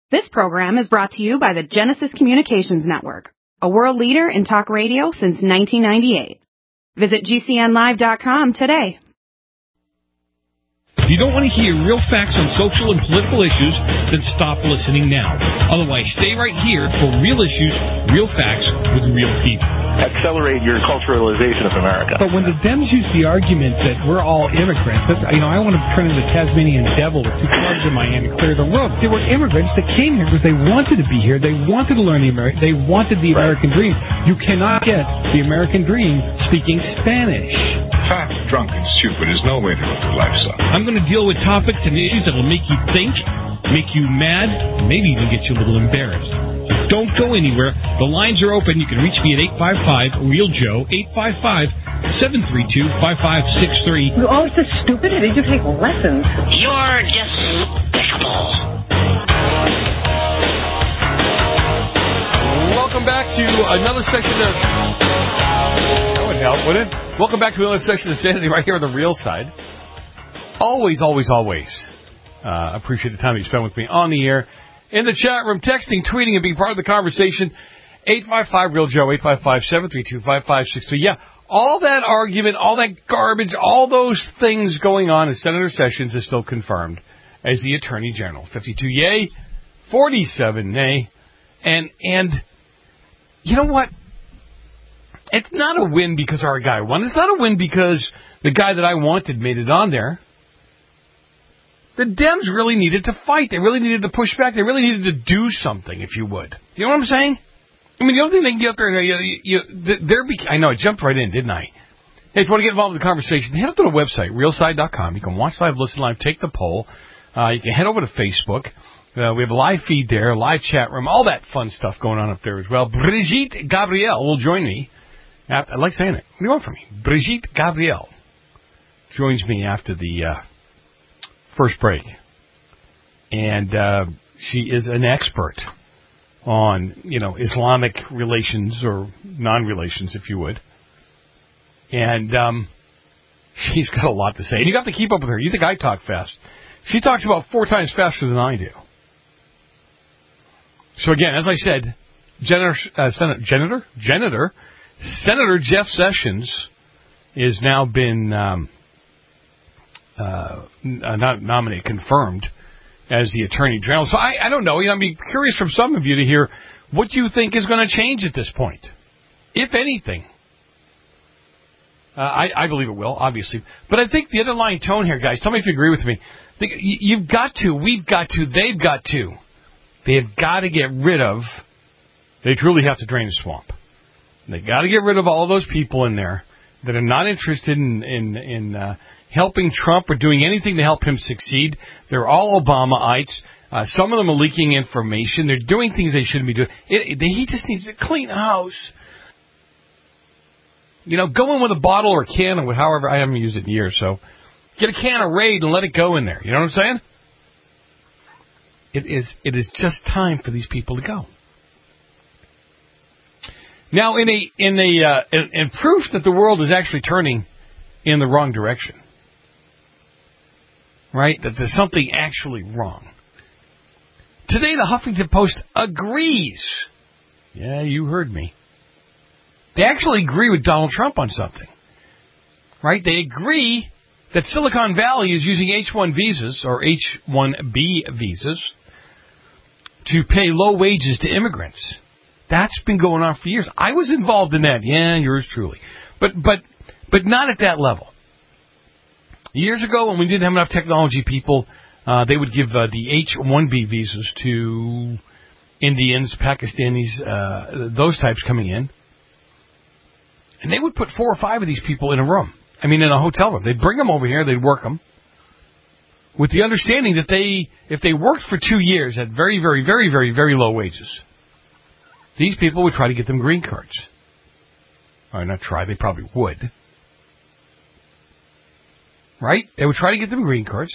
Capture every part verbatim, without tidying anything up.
This program is brought to you by the Genesis Communications Network, a world leader in talk radio since nineteen ninety-eight. Visit G C N live dot com today. If you don't want to hear real facts on social and political issues, then stop listening now. Otherwise, stay right here for real issues, real facts with real people. Accelerate your culturalization of America. But when the Dems use the argument that we're all immigrants, that's, you know, I want to turn into the Tasmanian devil with two clubs in my hand and clear the road. They were immigrants that came here because they wanted to be here. They wanted to learn the American. They wanted the American dream. You cannot get the American dream speaking Spanish. Fat, drunk, and stupid is no way to live your life, son. I'm going to deal with topics and issues that will make you think, make you mad, maybe even get you a little embarrassed. Don't go anywhere. The lines are open. You can reach me at eight five five, real joe, eight five five, seven three two, five five six three. You're always so stupid. Did you take lessons? You're despicable. Welcome back to another section of... That would help, wouldn't it? Welcome back to another section of Sanity right here on the real side. Always, always, always uh, appreciate the time that you spend with me on the air, in the chat room, texting, tweeting, and being part of the conversation. eight five five, real joe, eight five five, seven three two, five five six three. Yeah, all that argument, all that garbage, all those things going on in Senator Sessions is still confirmed as the Attorney General. fifty-two yay, forty-seven nay. And, and you know what? It's not a win because our guy won. It's not a win because the guy that I wanted made it on there. The Dems really needed to fight. They really needed to push back. They really needed to do something, if you would. You know what I'm saying? I mean, the only thing they can get up there, you, you, you, they're, I know, I jumped right in, didn't I? Hey, if you want to get involved with the conversation, head up to the website, real side dot com. You can watch live, listen live, take the poll. Uh, you can head over to Facebook. Uh, we have a live feed there, live chat room, all that fun stuff going on up there as well. Brigitte Gabriel will join me. After, I like saying it. What do you want from me? Brigitte Gabriel joins me after the uh, first break. And uh, she is an expert on, you know, Islamic relations or non-relations, if you would. And um, she's got a lot to say. And you have to keep up with her. You think I talk fast. She talks about four times faster than I do. So again, as I said, Senator, uh, Senator, Senator, Senator, Senator Jeff Sessions is now been um, uh, not nominated, confirmed as the Attorney General. So I, I don't know. You know, I'd be curious from some of you to hear what you think is going to change at this point, if anything. Uh, I, I believe it will, obviously. But I think the underlying tone here, guys, tell me if you agree with me. You've got to, we've got to, they've got to. They have got to get rid of, they truly have to drain the swamp. They've got to get rid of all of those people in there that are not interested in, in, in uh, helping Trump or doing anything to help him succeed. They're all Obamaites. Uh, some of them are leaking information. They're doing things they shouldn't be doing. It, it, he just needs to clean house. You know, go in with a bottle or a can or however, I haven't used it in years, so get a can of Raid and let it go in there. You know what I'm saying? It is it is just time for these people to go. Now, in a in a uh, in, in proof that the world is actually turning in the wrong direction, right? That there's something actually wrong. Today, the Huffington Post agrees. Yeah, you heard me. They actually agree with Donald Trump on something, right? They agree that Silicon Valley is using H one visas or H one B visas to pay low wages to immigrants. That's been going on for years. I was involved in that. Yeah, yours truly. But but but not at that level. Years ago, when we didn't have enough technology people, uh, they would give uh, the H one B visas to Indians, Pakistanis, uh, those types coming in. And they would put four or five of these people in a room. I mean, in a hotel room. They'd bring them over here. They'd work them. With the understanding that they, if they worked for two years at very, very, very, very, very low wages, these people would try to get them green cards. Or not try, they probably would. Right? They would try to get them green cards.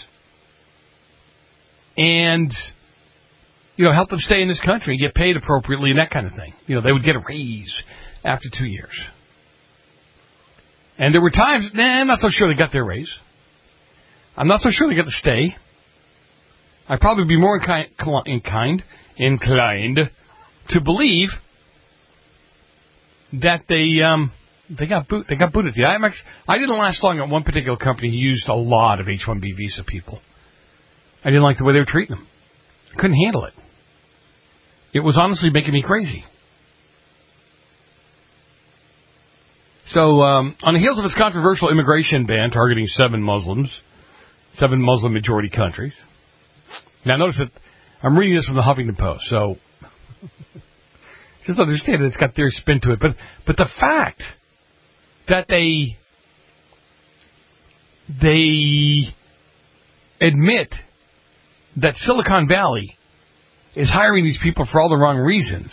And, you know, help them stay in this country and get paid appropriately and that kind of thing. You know, they would get a raise after two years. And there were times, nah, I'm not so sure they got their raise. I'm not so sure they got to stay. I'd probably be more inclined, inclined, inclined to believe that they um, they got boot, they got booted. I'm actually, I didn't last long at one particular company who used a lot of H one B visa people. I didn't like the way they were treating them. I couldn't handle it. It was honestly making me crazy. So, um, on the heels of its controversial immigration ban targeting seven Muslims, seven Muslim-majority countries. Now, notice that I'm reading this from the Huffington Post, so just understand that it's got their spin to it. But, but the fact that they they admit that Silicon Valley is hiring these people for all the wrong reasons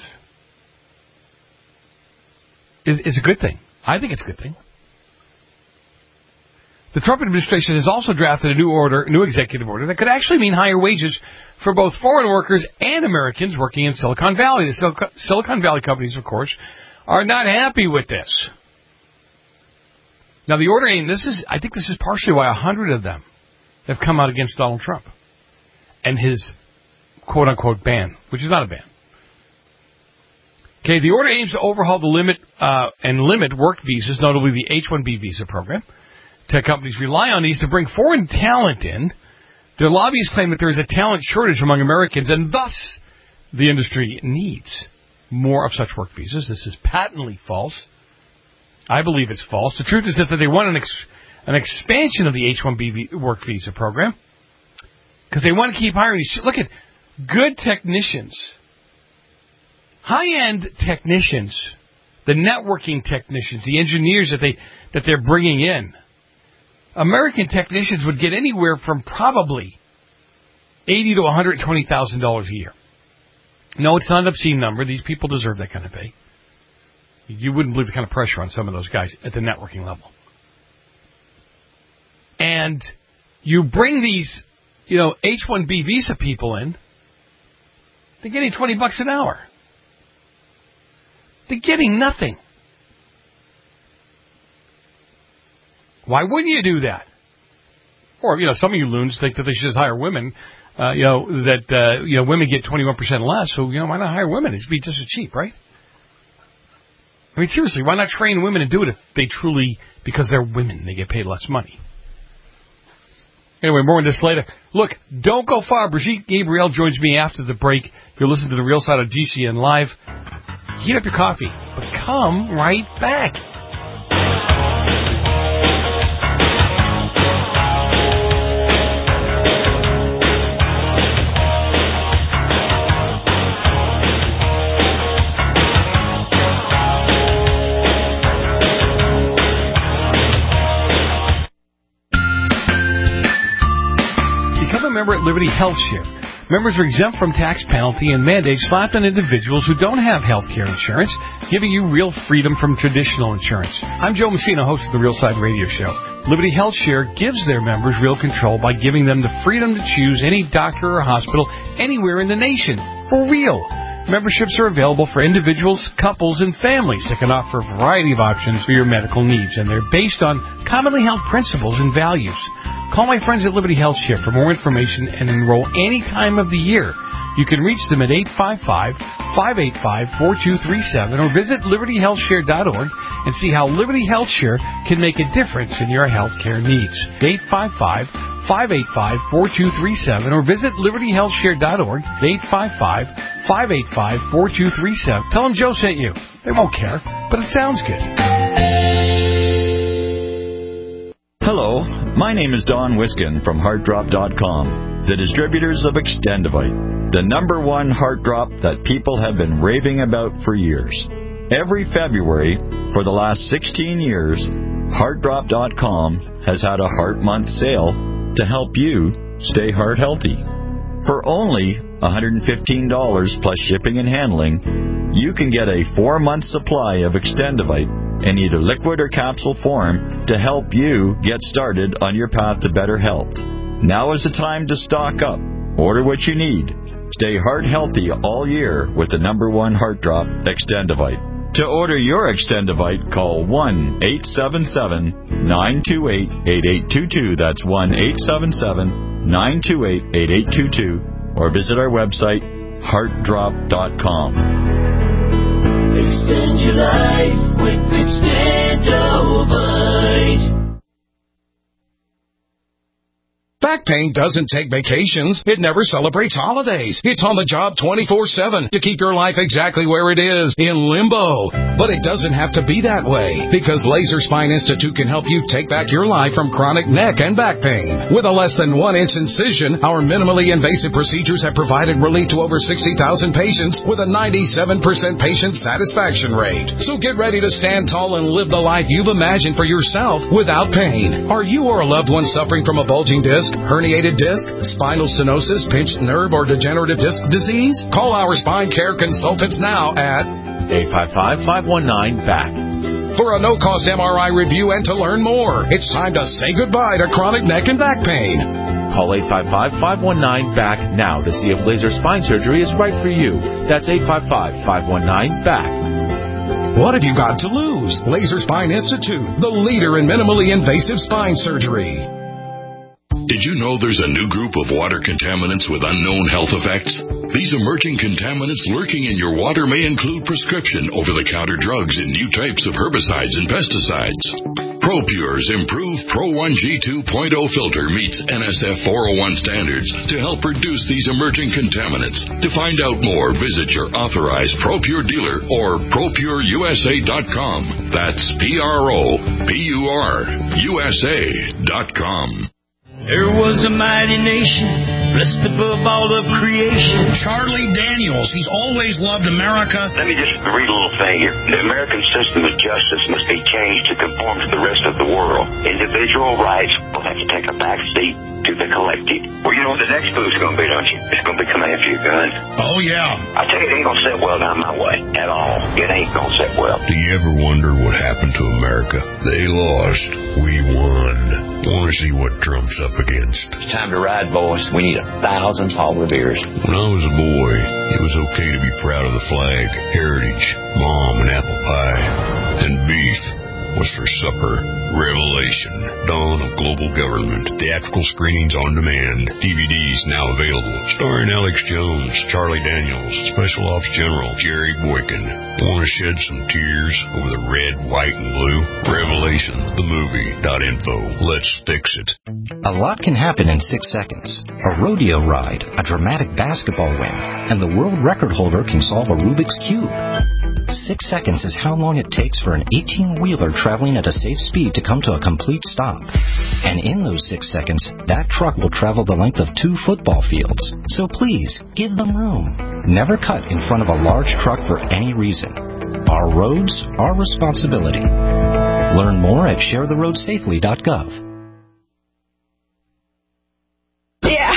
is, is a good thing. I think it's a good thing. The Trump administration has also drafted a new order, new executive order that could actually mean higher wages for both foreign workers and Americans working in Silicon Valley. The Sil- Silicon Valley companies, of course, are not happy with this. Now, the order, and this is, I think this is partially why a hundred of them have come out against Donald Trump and his quote-unquote ban, which is not a ban. Okay, the order aims to overhaul the limit uh, and limit work visas, notably the H one B visa program. Tech companies rely on these to bring foreign talent in. Their lobbyists claim that there is a talent shortage among Americans, and thus the industry needs more of such work visas. This is patently false. I believe it's false. The truth is that they want an, ex- an expansion of the H one B v- work visa program because they want to keep hiring these. Look at good technicians. High-end technicians, the networking technicians, the engineers that, they, that they're bringing in, American technicians would get anywhere from probably eighty thousand to one hundred twenty thousand dollars a year. No, it's not an obscene number. These people deserve that kind of pay. You wouldn't believe the kind of pressure on some of those guys at the networking level. And you bring these, you know, H one B visa people in, they're getting twenty bucks an hour. They're getting nothing. Why wouldn't you do that? Or, you know, some of you loons think that they should just hire women, uh, you know, that, uh, you know, women get twenty-one percent less, so, you know, why not hire women? It'd be just as cheap, right? I mean, seriously, why not train women and do it if they truly, because they're women, they get paid less money? Anyway, more on this later. Look, don't go far. Brigitte Gabriel joins me after the break. You're listening to The Real Side of G C N Live. Heat up your coffee, but come right back. Become a member at Liberty Health Share. Members are exempt from tax penalty and mandates slapped on individuals who don't have health care insurance, giving you real freedom from traditional insurance. I'm Joe Messina, host of the Real Side Radio Show. Liberty Health Share gives their members real control by giving them the freedom to choose any doctor or hospital anywhere in the nation. For real. Memberships are available for individuals, couples, and families that can offer a variety of options for your medical needs, and they're based on commonly held principles and values. Call my friends at Liberty Health Share for more information and enroll any time of the year. You can reach them at eight five five, five eight five, four two three seven or visit liberty health share dot org and see how Liberty Health Share can make a difference in your health care needs. eight five five, five eight five, four two three seven or visit liberty health share dot org. eight five five, five eight five, four two three seven. Tell them Joe sent you. They won't care, but it sounds good. Hello, my name is Don Wiskin from heart drop dot com, the distributors of Extendivite, the number one heart drop that people have been raving about for years. Every February, for the last sixteen years, heart drop dot com has had a Heart Month sale to help you stay heart healthy. For only one hundred fifteen dollars plus shipping and handling, you can get a four-month supply of Extendivite in either liquid or capsule form to help you get started on your path to better health. Now is the time to stock up. Order what you need. Stay heart healthy all year with the number one heart drop, Extendivite. To order your Extendivite, call one eight seven seven, nine two eight, eight eight two two. That's one eight seven seven, nine two eight, eight eight two two or visit our website, heart drop dot com. Extend your life with Extendovite. Back pain doesn't take vacations. It never celebrates holidays. It's on the job twenty-four seven to keep your life exactly where it is, in limbo. But it doesn't have to be that way, because Laser Spine Institute can help you take back your life from chronic neck and back pain. With a less than one inch incision, our minimally invasive procedures have provided relief to over sixty thousand patients with a ninety-seven percent patient satisfaction rate. So get ready to stand tall and live the life you've imagined for yourself without pain. Are you or a loved one suffering from a bulging disc, herniated disc, spinal stenosis, pinched nerve, or degenerative disc disease? Call our spine care consultants now at eight five five, five one nine, B A C for a no-cost M R I review and to learn more. It's time to say goodbye to chronic neck and back pain. Call eight five five, five one nine, B A C now to see if laser spine surgery is right for you. That's eight five five, five one nine, B A C. What have you got to lose? Laser Spine Institute, the leader in minimally invasive spine surgery. Did you know there's a new group of water contaminants with unknown health effects? These emerging contaminants lurking in your water may include prescription over-the-counter drugs and new types of herbicides and pesticides. ProPure's improved Pro one G two point oh filter meets N S F four oh one standards to help reduce these emerging contaminants. To find out more, visit your authorized ProPure dealer or pro pure U S A dot com. That's P R O P U R U S A dot com. There was a mighty nation, blessed above all of creation. Charlie Daniels, he's always loved America. Let me just read a little thing here. The American system of justice must be changed to conform to the rest of the world. Individual rights will have to take a back seat to the collective. Well, you know what the next move's going to be, don't you? It's going to be coming after your gun. Oh, yeah. I tell you, it ain't going to sit well down my way at all. It ain't going to sit well. Do you ever wonder what happened to America? They lost. We won. Want to see what Trump's up against? It's time to ride, boys. We need a thousand Paul Revere's. When I was a boy, it was okay to be proud of the flag, heritage, mom and apple pie, and beef was for supper. Revelation, Dawn of Global Government, theatrical screenings on demand, D V Ds now available, starring Alex Jones, Charlie Daniels, Special Ops General Jerry Boykin. Want to shed some tears over the red, white, and blue? Revelation, the movie dot info. Let's fix it. A lot can happen in six seconds. A rodeo ride, a dramatic basketball win, and the world record holder can solve a Rubik's Cube. Six seconds is how long it takes for an eighteen-wheeler traveling at a safe speed to come to a complete stop. And in those six seconds, that truck will travel the length of two football fields. So please, give them room. Never cut in front of a large truck for any reason. Our roads, our responsibility. Learn more at share the road safely dot gov. Yeah.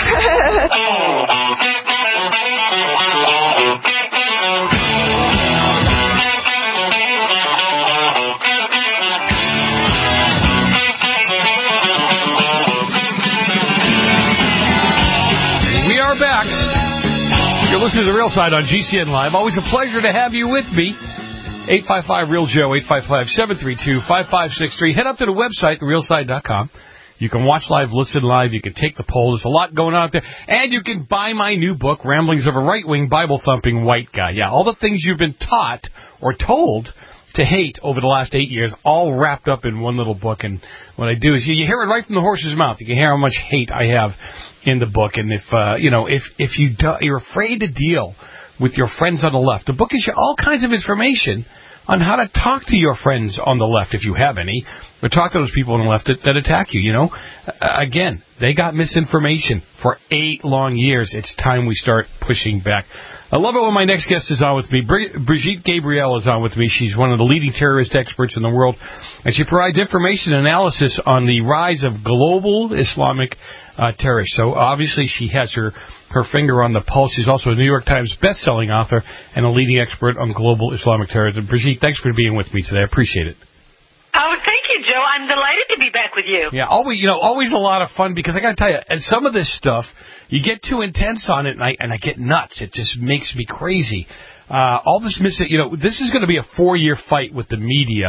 Back. You're listening to The Real Side on G C N Live. Always a pleasure to have you with me. eight five five, real joe, eight five five, seven three two, five five six three. Head up to the website, the real side dot com. You can watch live, listen live. You can take the poll. There's a lot going on out there. And you can buy my new book, Ramblings of a Right-Wing Bible-Thumping White Guy. Yeah, all the things you've been taught or told to hate over the last eight years, all wrapped up in one little book. And what I do is you, you hear it right from the horse's mouth. You can hear how much hate I have in the book. And if uh, you know, if if you do, you're afraid to deal with your friends on the left, the book gives you all kinds of information on how to talk to your friends on the left, if you have any, or talk to those people on the left that, that attack you. You know, uh, again, they got misinformation for eight long years. It's time we start pushing back. I love it when my next guest is on with me. Brig- Brigitte Gabriel is on with me. She's one of the leading terrorist experts in the world, and she provides information and analysis on the rise of global Islamic uh, terrorists. So obviously she has her, her finger on the pulse. She's also a New York Times best-selling author and a leading expert on global Islamic terrorism. Brigitte, thanks for being with me today. I appreciate it. Oh, thank you, Joe. I'm delighted to be back with you. Yeah, always, you know, always a lot of fun because I got to tell you, and some of this stuff, you get too intense on it, and I and I get nuts. It just makes me crazy. Uh, all this mis, you know, this is going to be a four-year fight with the media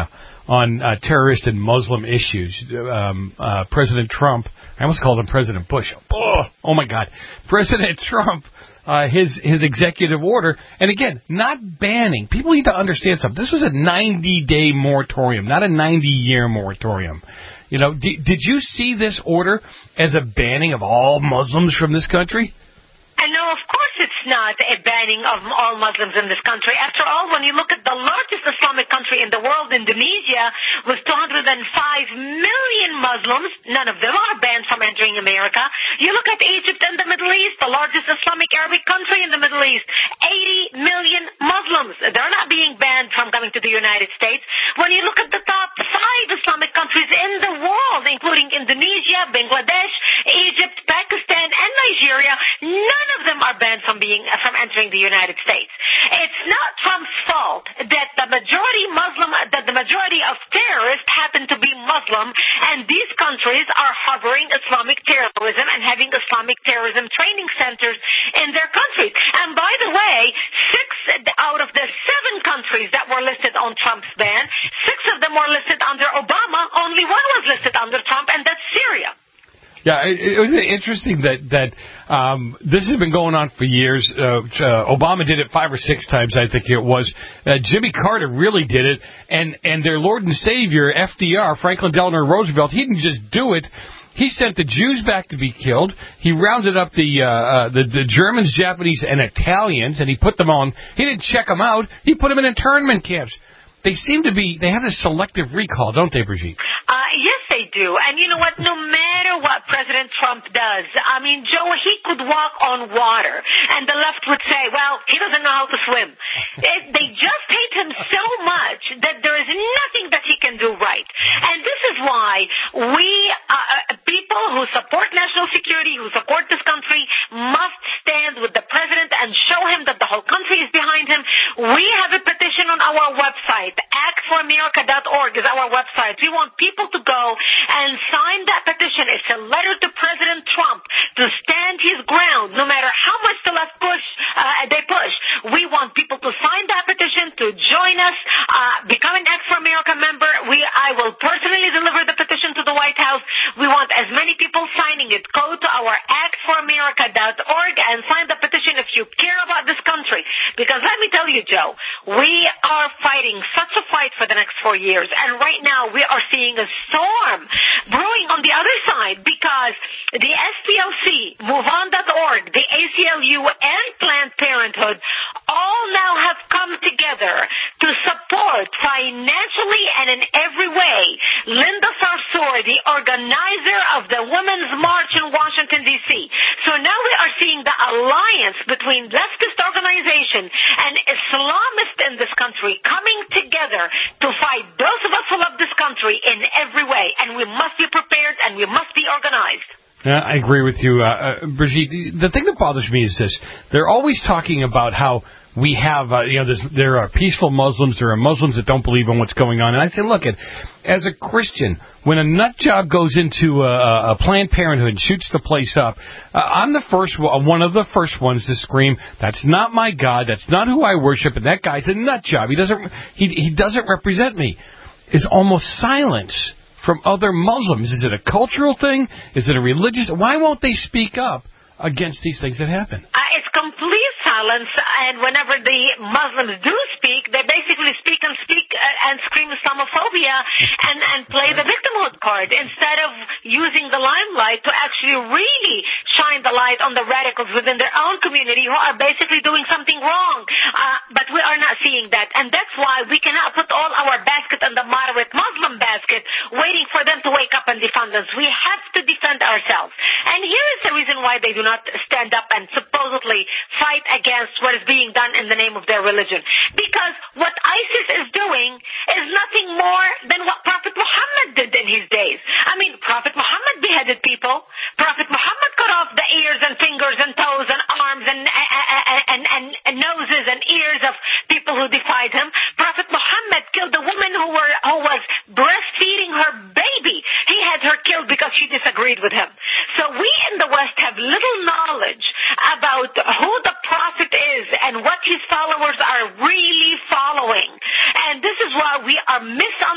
on uh, terrorist and Muslim issues. Um, uh, President Trump, I almost called him President Bush. Oh, oh my God. President Trump, uh, his his executive order, and again, not banning. People need to understand something. This was a ninety-day moratorium, not a ninety-year moratorium. You know, d- did you see this order as a banning of all Muslims from this country? And no, of course it's not a banning of all Muslims in this country. After all, when you look at the largest Islamic country in the world, Indonesia, with two hundred five million Muslims, none of them are banned from entering America. You look at Egypt and the Middle East, the largest Islamic Arabic country in the Middle East, eighty million Muslims. They're not being banned from coming to the United States. When you look at the top five Islamic countries in the world, including Indonesia, Bangladesh, Egypt, Pakistan, and Nigeria, none of them are banned from being from entering the United States. It's not Trump's fault that the majority Muslim that the majority of terrorists happen to be Muslim, and these countries are harboring Islamic terrorism and having Islamic terrorism training centers in their countries. And by the way, six out of the seven countries that were listed on Trump's ban, six of them were listed under Obama. Only one was listed under Trump, and that's Syria. Yeah, it, it was interesting that that um, this has been going on for years. Uh, uh, Obama did it five or six times, I think it was. Uh, Jimmy Carter really did it, and and their Lord and Savior F D R, Franklin Delano Roosevelt, he didn't just do it. He sent the Jews back to be killed. He rounded up the uh, uh, the, the Germans, Japanese, and Italians, and he put them on. He didn't check them out. He put them in internment camps. They seem to be, they have a selective recall, don't they, Brigitte? Uh, yes, they do. And you know what? No matter what President Trump does, I mean, Joe, he could walk on water, and the left would say, well, he doesn't know how to swim. they, they just hate him so much that there is nothing that he can do right. And this is why we, uh, people who support national security, who support this country, must stand with the president and show him that the whole country is behind him. We have a petition on our website. act for america dot org is our website. We want people to go and sign that petition. It's a letter to President Trump to stand his ground, no matter how much the left push, uh, they push. We want people to sign that petition, to join us, uh, become an Act for America member. We, I will personally deliver the petition to the White House. We want as many people signing it. Go to our act for america dot org and sign the petition if you care about this country. Because let me tell you, Joe, we are fighting such a fight for the next four years. And right now we are seeing a storm brewing on the other side because the S P L C, move on dot org, the A C L U, and Planned Parenthood all now have come together to support financially and in every way Linda Sarsour, the organizer of the Women's March in Washington, D C So now we are seeing the alliance between leftist organization and Islamists in this country coming together to fight those of us who love this country in every way. And we must be prepared and we must be organized. Yeah, I agree with you, uh, uh, Brigitte. The thing that bothers me is this. They're always talking about how we have, uh, you know, there's, there are peaceful Muslims, there are Muslims that don't believe in what's going on. And I say, look, it, as a Christian, when a nut job goes into a, a Planned Parenthood and shoots the place up, uh, I'm the first, one of the first ones to scream, that's not my God, that's not who I worship, and that guy's a nut job. He doesn't, he, he doesn't represent me. It's almost silence from other Muslims. Is it a cultural thing? Is it a religious? Why won't they speak up against these things that happen? Uh, it's complete silence, and whenever the Muslims do speak, they basically speak and speak uh, and scream Islamophobia and, and play the victimhood card instead of using the limelight to actually really shine the light on the radicals within their own community who are basically doing something wrong. Uh, but we are not seeing that, and that's why we cannot put all our basket in the moderate Muslim basket waiting for them to wake up and defend us. We have to defend ourselves. And here is the reason why they do not stand up and supposedly fight against what is being done in the name of their religion. Because what ISIS is doing is nothing more than what Prophet Muhammad did in his days. I mean, Prophet Muhammad beheaded people. Prophet Muhammad cut off the ears and fingers and toes and arms and, and, and, and, and noses and ears of people who defied him. Prophet Muhammad killed a woman who, were, who was breastfeeding her baby. He had her killed because she disagreed with him. So we in the West have little knowledge about who the prophet is and what his followers are really following. And this is why we are misunderstanding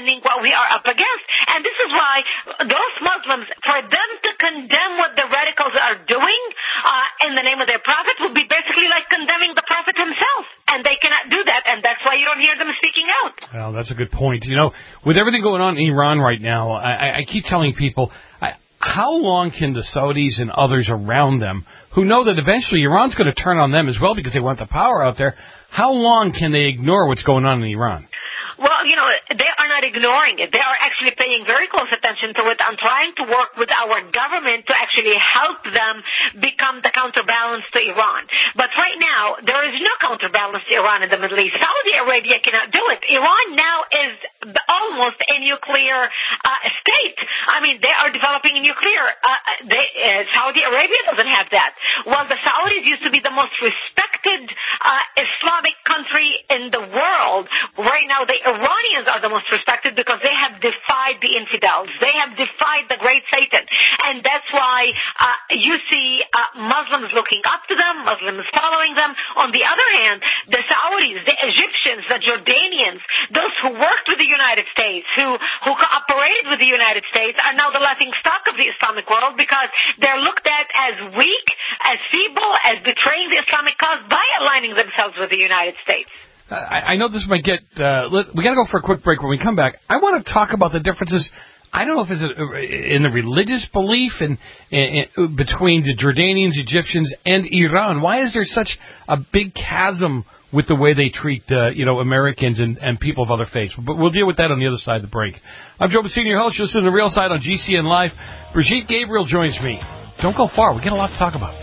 understanding what we are up against. And this is why those Muslims, for them to condemn what the radicals are doing uh, in the name of their prophet would be basically like condemning the prophet himself. And they cannot do that, and that's why you don't hear them speaking out. Well, that's a good point. You know, with everything going on in Iran right now, I, I keep telling people, I, how long can the Saudis and others around them, who know that eventually Iran's going to turn on them as well because they want the power out there, how long can they ignore what's going on in Iran? Well, you know, they are not ignoring it. They are actually paying very close attention to it and trying to work with our government to actually help them become the counterbalance to Iran. But right now, there is no counterbalance to Iran in the Middle East. Saudi Arabia cannot do it. Iran now is almost a nuclear uh, state. I mean, they are developing a nuclear. Uh, they, uh, Saudi Arabia doesn't have that. Well, the Saudis used to be the most respected uh, Islamic country in the world. Right now, they Iranians are the most respected because they have defied the infidels. They have defied the great Satan. And that's why uh, you see uh, Muslims looking up to them, Muslims following them. On the other hand, the Saudis, the Egyptians, the Jordanians, those who worked with the United States, who, who cooperated with the United States, are now the laughing stock of the Islamic world because they're looked at as weak, as feeble, as betraying the Islamic cause by aligning themselves with the United States. I, I know this might get, uh, we got to go for a quick break. When we come back, I want to talk about the differences. I don't know if it's a, in the religious belief in, in, in between the Jordanians, Egyptians, and Iran. Why is there such a big chasm with the way they treat, uh, you know, Americans and, and people of other faiths? But we'll deal with that on the other side of the break. I'm Joe Messina, your host. You're listening to The Real Side on G C N Live. Brigitte Gabriel joins me. Don't go far. We got a lot to talk about.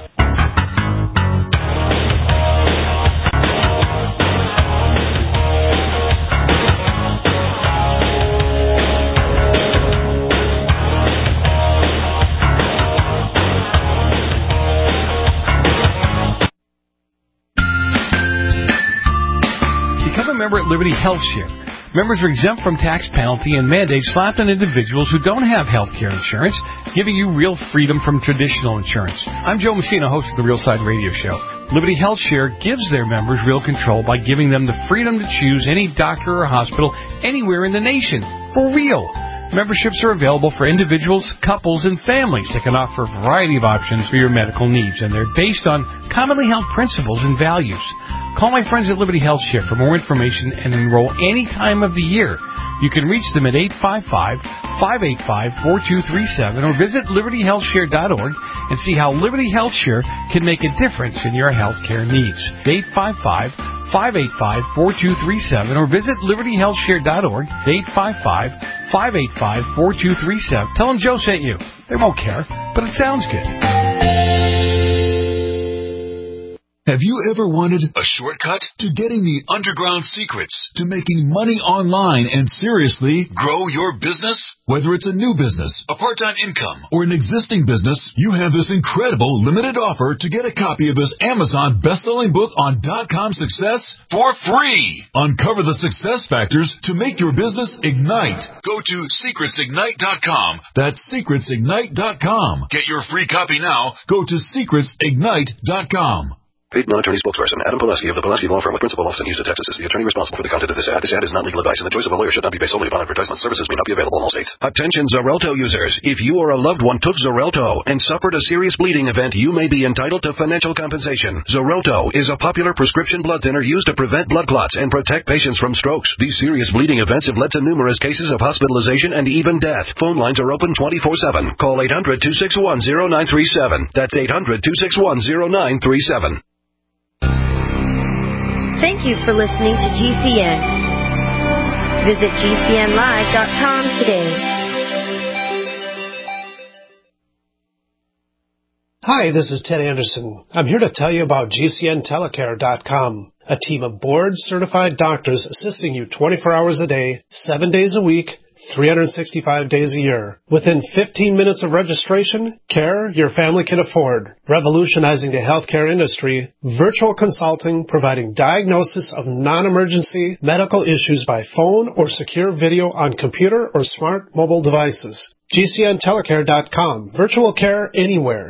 Member at Liberty Health Share. Members are exempt from tax penalty and mandates slapped on individuals who don't have health care insurance, giving you real freedom from traditional insurance. I'm Joe Messina, host of the Real Side Radio Show. Liberty Health Share gives their members real control by giving them the freedom to choose any doctor or hospital anywhere in the nation. For real. Memberships are available for individuals, couples, and families that can offer a variety of options for your medical needs, and they're based on commonly held principles and values. Call my friends at Liberty Health Share for more information and enroll any time of the year. You can reach them at eight five five, five eight five, four two three seven or visit liberty health share dot org and see how Liberty Health Share can make a difference in your health care needs. eight five five, five eight five, four two three seven or visit liberty health share dot org, eight five five, five eight five, four two three seven. Tell them Joe sent you. They won't care, but it sounds good. Have you ever wanted a shortcut to getting the underground secrets to making money online and seriously grow your business? Whether it's a new business, a part-time income, or an existing business, you have this incredible limited offer to get a copy of this Amazon best-selling book on dot-com success for free. Uncover the success factors to make your business ignite. Go to secrets ignite dot com. That's secrets ignite dot com. Get your free copy now. Go to secrets ignite dot com. Paid non-attorney spokesperson Adam Pulaski of the Pulaski Law Firm with principal office in Houston, Texas is the attorney responsible for the content of this ad. This ad is not legal advice, and the choice of a lawyer should not be based solely upon advertisement. Services may not be available in all states. Attention Xarelto users. If you or a loved one took Xarelto and suffered a serious bleeding event, you may be entitled to financial compensation. Xarelto is a popular prescription blood thinner used to prevent blood clots and protect patients from strokes. These serious bleeding events have led to numerous cases of hospitalization and even death. Phone lines are open twenty-four seven. Call eight hundred, two six one, zero nine three seven. That's eight hundred, two six one, zero nine three seven. Thank you for listening to G C N. Visit G C N live dot com today. Hi, this is Ted Anderson. I'm here to tell you about G C N telecare dot com, a team of board-certified doctors assisting you twenty-four hours a day, seven days a week, three hundred sixty-five days a year. Within fifteen minutes of registration, care your family can afford. Revolutionizing the healthcare industry, virtual consulting providing diagnosis of non-emergency medical issues by phone or secure video on computer or smart mobile devices. G C N telecare dot com. Virtual care anywhere.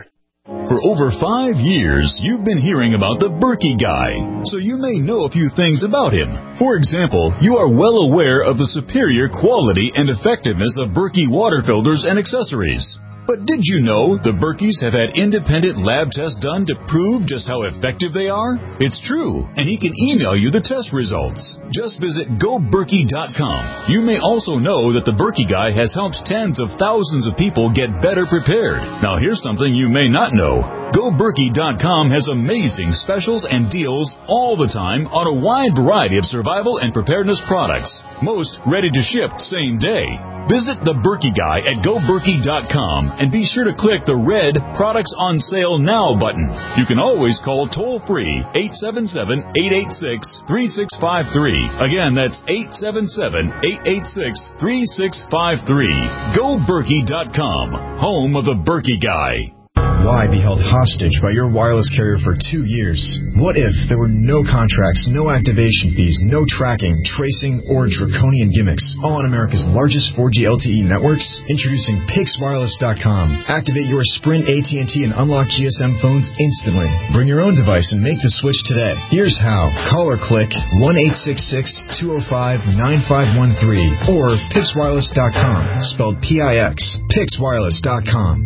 For over five years, you've been hearing about the Berkey Guy, so you may know a few things about him. For example, you are well aware of the superior quality and effectiveness of Berkey water filters and accessories. But did you know the Berkeys have had independent lab tests done to prove just how effective they are? It's true, and he can email you the test results. Just visit go berkey dot com. You may also know that the Berkey Guy has helped tens of thousands of people get better prepared. Now here's something you may not know. go berkey dot com has amazing specials and deals all the time on a wide variety of survival and preparedness products. Most ready to ship same day. Visit the Berkey Guy at go berkey dot com and be sure to click the red Products on Sale Now button. You can always call toll-free eight seven seven, eight eight six, three six five three. Again, that's eight seven seven, eight eight six, three six five three. go berkey dot com, home of the Berkey Guy. Why be held hostage by your wireless carrier for two years? What if there were no contracts, no activation fees, no tracking, tracing, or draconian gimmicks? All on America's largest four G L T E networks? Introducing Pix Wireless dot com. Activate your Sprint, A T and T, and unlock G S M phones instantly. Bring your own device and make the switch today. Here's how. Call or click one eight six six, two oh five, nine five one three or Pix Wireless dot com, spelled P I X. Pix Wireless dot com.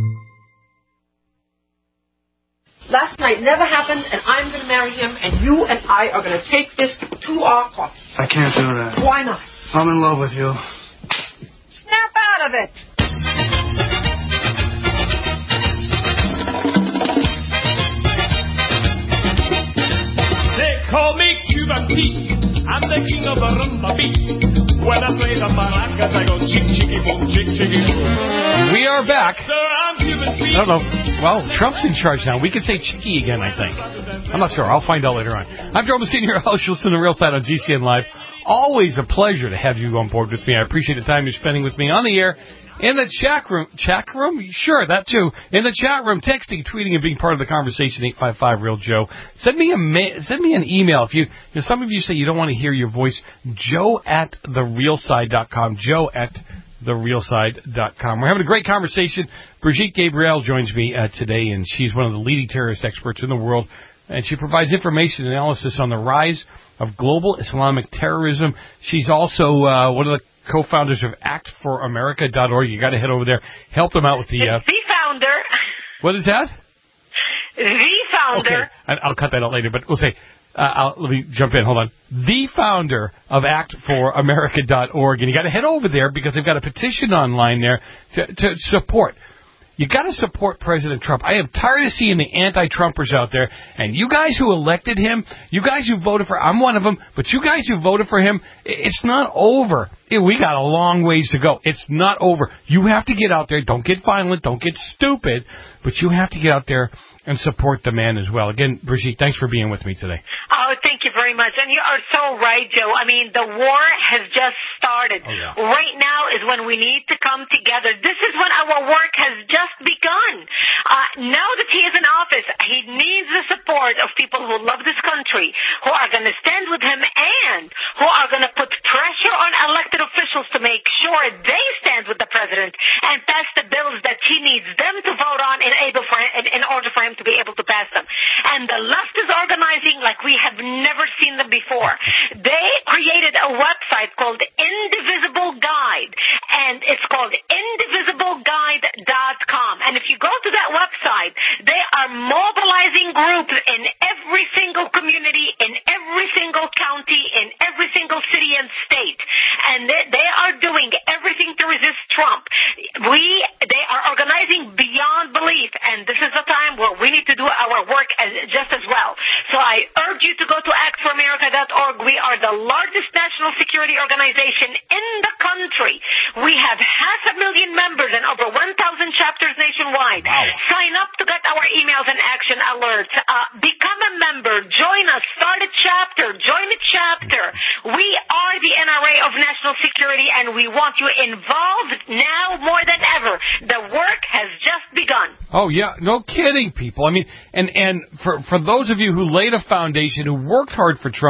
Last night never happened, and I'm going to marry him, and you and I are going to take this to our court. I can't do that. Why not? I'm in love with you. Snap out of it. They call me Cuban Pete. I'm the king of the rumba beat. When I play the maracas, I go chick, chicky, boom, chick, chicky, boom. We are back. Sir, I'm Cuban Pete. I don't know. Well, Trump's in charge now. We can say chicky again, I think. I'm not sure. I'll find out later on. I'm Joe Messina, your host. You'll listen to the Real Side on G C N Live. Always a pleasure to have you on board with me. I appreciate the time you're spending with me on the air. In the chat room, chat room? Sure, that too. In the chat room, texting, tweeting, and being part of the conversation, eight five five real joe. Send me a ma- send me an email. If you, if some of you say you don't want to hear your voice, joe at the real side dot com, joe at the real side dot com. We're having a great conversation. Brigitte Gabriel joins me uh, today, and she's one of the leading terrorist experts in the world, and she provides information and analysis on the rise of global Islamic terrorism. She's also uh, one of the co-founders of act for america dot org. You got to head over there, help them out with the. Uh, the founder. What is that? The founder. Okay, I'll cut that out later, but we'll say. Uh, I'll, let me jump in. Hold on. The founder of act for america dot org, and you got to head over there because they've got a petition online there to, to support. You got to support President Trump. I am tired of seeing the anti-Trumpers out there, and you guys who elected him, you guys who voted for, I'm one of them, but you guys who voted for him, it's not over. We got a long ways to go. It's not over. You have to get out there. Don't get violent. Don't get stupid, but you have to get out there and support the man as well. Again, Brigitte, thanks for being with me today. Oh, thank you very much. And you are so right, Joe. I mean, the war has just started. Oh, yeah. Right now is when we need to come together. This is when our work has just begun. Uh, now that he is in office, he needs the support of people who love this country, who are going to stand with him, and who are going to put pressure on elected officials to make sure they stand with the president and pass the bills that he needs them to vote on in, able for, in, in order for him to be able to pass them. And the left is organizing like we have never seen them before. They created a website called Indivisible Guide, and it's called indivisible guide dot com. And if you go to that website, they are mobilizing groups in every single community, in every single county, in every single city and state. And they, they are doing everything to resist Trump. We, they are organizing beyond belief, and this is the time where we need to do our work as, just as well. So I urge you to go to act for america dot org. We are the largest national security organization in the country. We have half a million members and over one thousand chapters nationwide. Wow. Sign up to get our emails and action alerts. Uh, become a member. Join us. Start a chapter. Join a chapter. We are the N R A of national security, and we want you involved now more than ever. The work has just begun. Oh, yeah. No kidding, people. I mean, and, and for, for those of you who laid a foundation, who worked hard for Trump,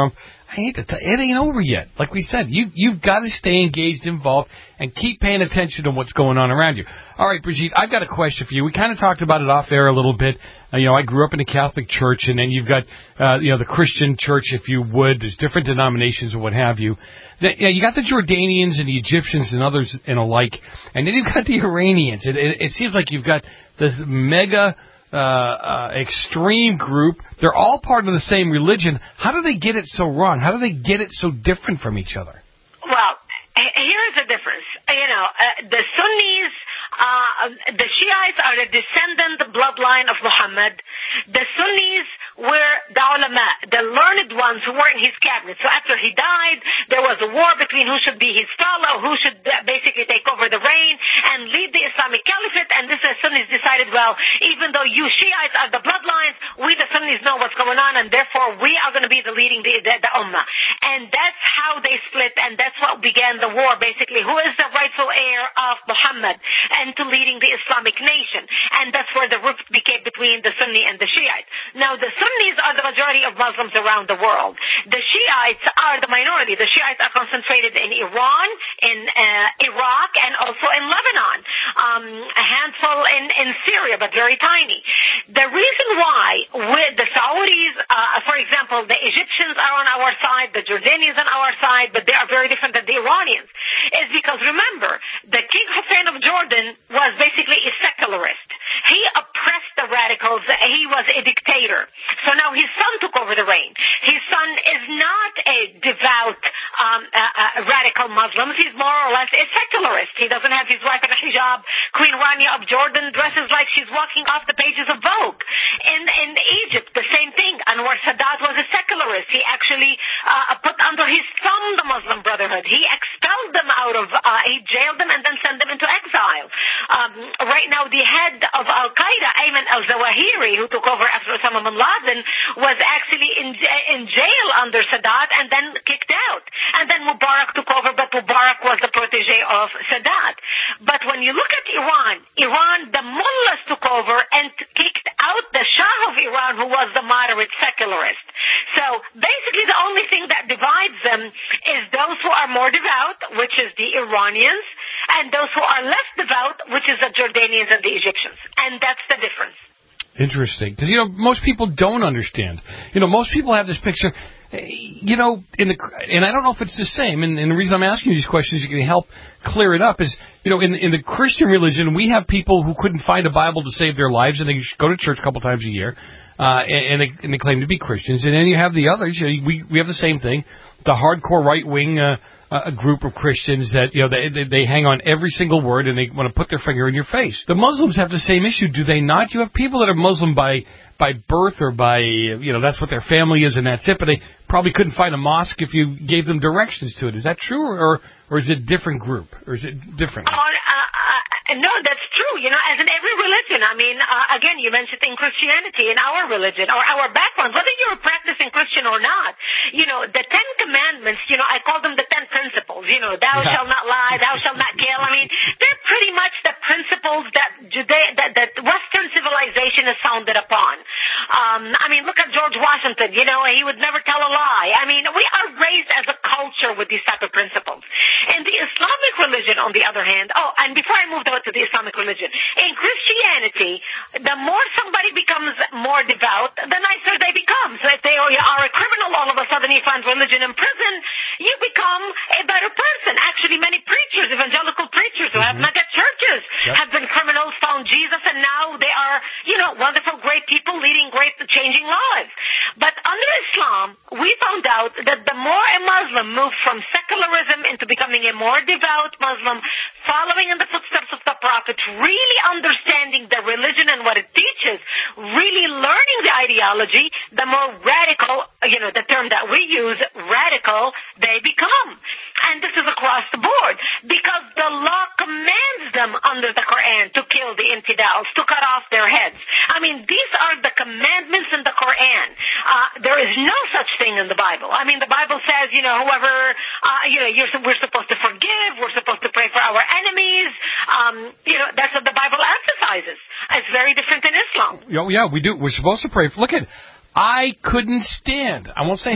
I hate to tell you, it ain't over yet. Like we said, you, you've got to stay engaged, involved, and keep paying attention to what's going on around you. All right, Brigitte, I've got a question for you. We kind of talked about it off air a little bit. Uh, you know, I grew up in a Catholic church, and then you've got, uh, you know, the Christian church, if you would. There's different denominations and what have you. The, you know, you got the Jordanians and the Egyptians and others and alike, and then you've got the Iranians. It, it, it seems like you've got this mega uh, uh, extreme group. They're all part of the same religion. How do they get it so wrong? How do they get it so different from each other? Well, here's the difference. You know, uh, the Sunnis, uh, the Shiites are the descendant bloodline of Muhammad. The Sunnis were the ulama, the learned ones who were in his cabinet. So after he died, there was a war between who should be his fellow, who should basically take over the reign and lead the Islamic Caliphate. And this the Sunnis decided, well, even though you Shiites are the bloodlines, we the Sunnis know what's going on, and therefore we are going to be the leading the, the, the ummah. And that's how they split, and that's what began the war, basically. Who is the rightful heir of Muhammad and to leading the Islamic nation? And that's where the rift became between the Sunni and the Shiites. Now, the Sunnis are the majority of Muslims around the world. The Shiites are the minority. The Shiites are concentrated in Iran, in uh, Iraq, and also in Lebanon. Um, a handful in, in Syria, but very tiny. The reason why with the Saudis, uh, for example, the Egyptians are on our side, the Jordanians on our side, but they are very different than the Iranians, is because, remember, the King Hussein of Jordan was basically a secularist. He oppressed the radicals. He was a dictator. So now his son took over the reign. His son is not a devout um, uh, uh, radical Muslim. He's more or less a secularist. He doesn't have his wife in a hijab. Queen Rania of Jordan dresses like she's walking off the pages of Vogue. In, in Egypt, the same thing. Anwar Sadat was a secularist. He actually uh, put under his thumb the Muslim Brotherhood. He expelled them out of, uh, he jailed them and then sent them into exile. Um, right now, the head of Al-Qaeda, Ayman al-Zawahiri, who took over after Osama bin Laden, was actually in, in jail under Sadat and then kicked out. And then Mubarak took over, but Mubarak was the protege of Sadat. But when you look at Iran, Iran, the mullahs took over and kicked out the Shah of Iran, who was the moderate secularist. So basically the only thing that divides them is those who are more devout, which is the Iranians, and those who are less devout, which is the Jordanians and the Egyptians. And that's the difference. Interesting. Because, you know, most people don't understand. You know, most people have this picture, you know, in the, and I don't know if it's the same, and, and the reason I'm asking you these questions, you can help clear it up, is, you know, in, in the Christian religion, we have people who couldn't find a Bible to save their lives, and they go to church a couple times a year, uh, and, and, they, and they claim to be Christians. And then you have the others, you know, we, we have the same thing, the hardcore right-wing uh, a group of Christians that, you know, they, they they hang on every single word and they want to put their finger in your face. The Muslims have the same issue, do they not? You have people that are Muslim by by birth or by, you know, that's what their family is and that's it, but they probably couldn't find a mosque if you gave them directions to it. Is that true, or or is it a different group, or is it different? Uh, uh, no, that's true. You know, as in every religion. I mean, uh, again, you mentioned in Christianity, in our religion, or our background, whether you're practicing Christian or not, you know, the Ten Commandments, you know, I call them the Ten Principles. You know, thou yeah. shalt not lie, thou shalt not kill. I mean, they're pretty much the principles that Judea, that, that Western civilization is founded upon. Um, I mean, look at George Washington. You know, he would never tell a lie. I mean, we are raised as a culture with these type of principles. And the Islamic religion, on the other hand, oh, and before I move on to the Islamic religion, in Christianity, the more somebody becomes more devout, the nicer they become. So if they are a criminal, all of a sudden you find religion in prison, you become a better person. Actually, many preachers, evangelical preachers who have mega churches, yep. have been criminals, found Jesus, and now they are, you know, wonderful, great people leading great, changing lives. But under Islam, we found out that the more a Muslim moves from secularism into becoming a more devout Muslim, following in the footsteps of the Prophet, really understanding the religion and what it teaches, really learning the ideology, the more radical, you know, the term that we use, radical, they become. And this is across the board, because the law commands them under the Quran to kill the infidels, to cut off their heads. I mean, these are the commandments in the Quran. Uh, there is no such thing in the Bible. I mean, the Bible says, you know, whoever, uh, you know, you're, we're supposed to forgive, we're supposed to pray for our enemies. Um, you know, that's what the Bible emphasizes. It's very different in Islam. Oh, yeah, we do. We're supposed to pray. Look at, I couldn't stand, I won't say hate,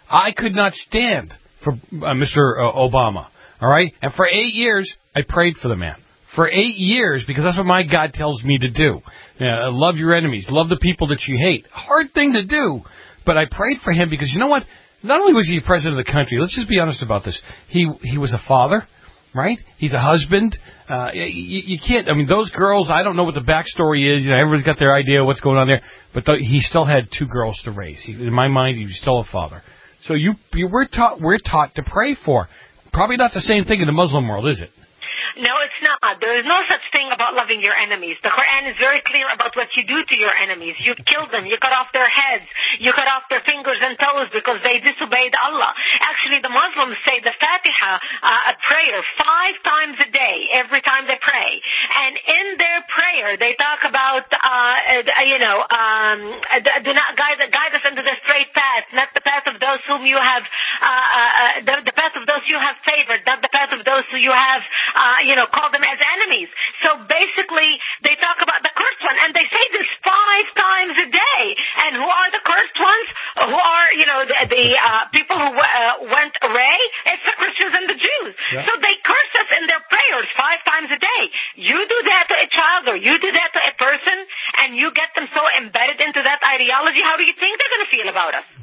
I could not stand for uh, Mister Uh, Obama. All right? And for eight years, I prayed for the man. For eight years, because that's what my God tells me to do. Uh, love your enemies. Love the people that you hate. Hard thing to do. But I prayed for him because, you know what? Not only was he president of the country, let's just be honest about this. He he was a father, right? He's a husband. Uh, you, you can't, I mean, those girls, I don't know what the backstory is. You know, everybody's got their idea of what's going on there. But th- he still had two girls to raise. He, in my mind, he was still a father. So you, you we're taught we're taught to pray for. Probably not the same thing in the Muslim world, is it? No, it's not. There is no such thing about loving your enemies. The Quran is very clear about what you do to your enemies. You kill them. You cut off their heads. You cut off their fingers and toes because they disobeyed Allah. Actually, the Muslims say the Fatiha, uh, a prayer, five times a day, every time they pray. And in their prayer, they talk about, uh, uh you know, um, do not guide, guide us into the straight path, not the path of those whom you have, uh, uh, the, the path of those you have favored, not the path of those who you have, uh, you know, call them as enemies. So basically, they talk about the cursed one, and they say this five times a day. And who are the cursed ones? Who are, you know, the, the uh, people who uh, went away? It's the Christians and the Jews. Yeah. So they curse us in their prayers five times a day. You do that to a child, or you do that to a person, and you get them so embedded into that ideology, how do you think they're going to feel about us?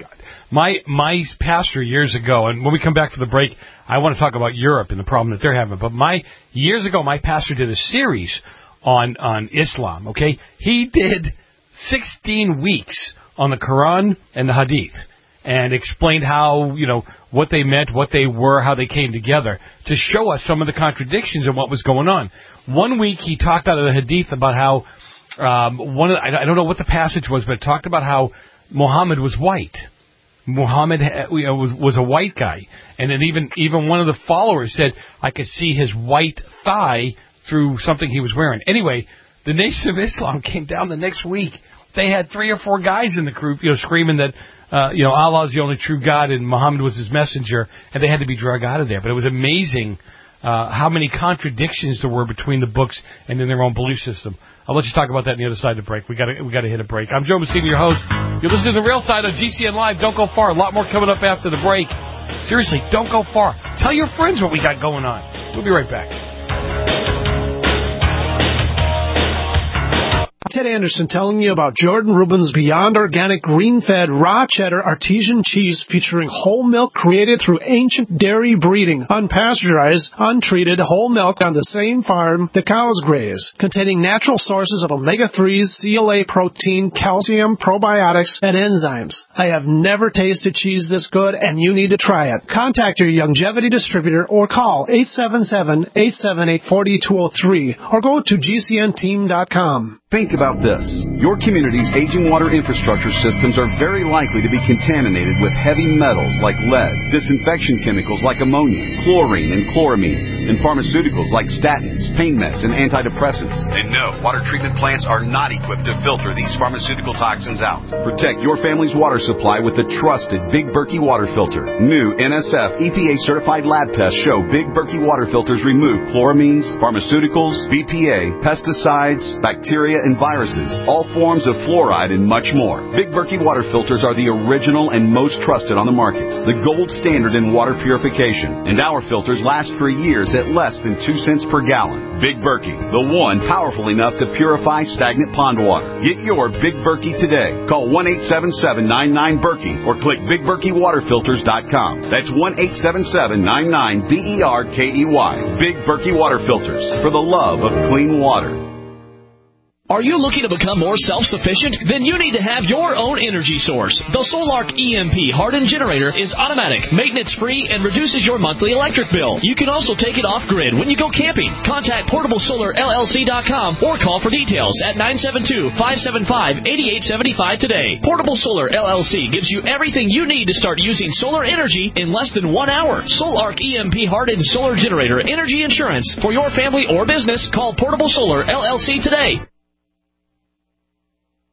My my pastor years ago, and when we come back to the break, I want to talk about Europe and the problem that they're having. But my years ago, my pastor did a series on on Islam. Okay, he did sixteen weeks on the Quran and the Hadith, and explained how, you know, what they meant, what they were, how they came together, to show us some of the contradictions and what was going on. One week he talked out of the Hadith about how um, one of the, I don't know what the passage was, but it talked about how Muhammad was white. Muhammad you know, was, was a white guy. And then even, even one of the followers said, I could see his white thigh through something he was wearing. Anyway, the Nation of Islam came down the next week. They had three or four guys in the group, you know, screaming that, uh, you know, Allah is the only true God and Muhammad was his messenger, and they had to be dragged out of there. But it was amazing uh, how many contradictions there were between the books and in their own belief system. I'll let you talk about that on the other side of the break. We got to we got to hit a break. I'm Joe Messina, your host. You're listening to The Real Side of G C N Live. Don't go far. A lot more coming up after the break. Seriously, don't go far. Tell your friends what we got going on. We'll be right back. Ted Anderson telling you about Jordan Rubin's Beyond Organic Green-Fed Raw Cheddar Artesian Cheese featuring whole milk created through ancient dairy breeding, unpasteurized, untreated whole milk on the same farm the cows graze, containing natural sources of omega threes, C L A protein, calcium, probiotics, and enzymes. I have never tasted cheese this good, and you need to try it. Contact your Longevity distributor or call eight seven seven, eight seven eight, four two zero three or go to G C N team dot com. Think about this. Your community's aging water infrastructure systems are very likely to be contaminated with heavy metals like lead, disinfection chemicals like ammonia, chlorine and chloramines, and pharmaceuticals like statins, pain meds, and antidepressants. And no, water treatment plants are not equipped to filter these pharmaceutical toxins out. Protect your family's water supply with the trusted Big Berkey water filter. New N S F E P A certified lab tests show Big Berkey water filters remove chloramines, pharmaceuticals, B P A, pesticides, bacteria, and viruses, all forms of fluoride, and much more. Big Berkey water filters are the original and most trusted on the market, the gold standard in water purification, and our filters last for years at less than two cents per gallon. Big Berkey, the one powerful enough to purify stagnant pond water. Get your Big Berkey today. Call one eight seven seven, nine nine, Berkey or click big berkey water filters dot com. That's one eight seven seven, nine nine, B E R K E Y. Big Berkey water filters, for the love of clean water. Are you looking to become more self-sufficient? Then you need to have your own energy source. The Solark E M P hardened generator is automatic, maintenance-free, and reduces your monthly electric bill. You can also take it off-grid when you go camping. Contact portable solar L L C dot com or call for details at nine seven two, five seven five, eight eight seven five today. Portable Solar L L C gives you everything you need to start using solar energy in less than one hour. Solark E M P hardened solar generator energy insurance for your family or business. Call Portable Solar L L C today.